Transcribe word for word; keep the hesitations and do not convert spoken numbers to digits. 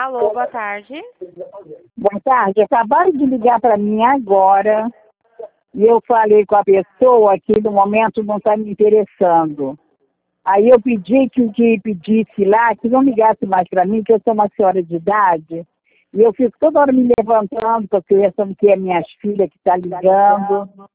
Alô, boa tarde. Boa tarde. Acabaram de ligar para mim agora e eu falei com a pessoa que no momento não está me interessando. Aí eu pedi que o que pedisse lá, que não ligasse mais para mim, que eu sou uma senhora de idade. E eu fico toda hora me levantando, porque pensando que é minhas filhas que estão ligando.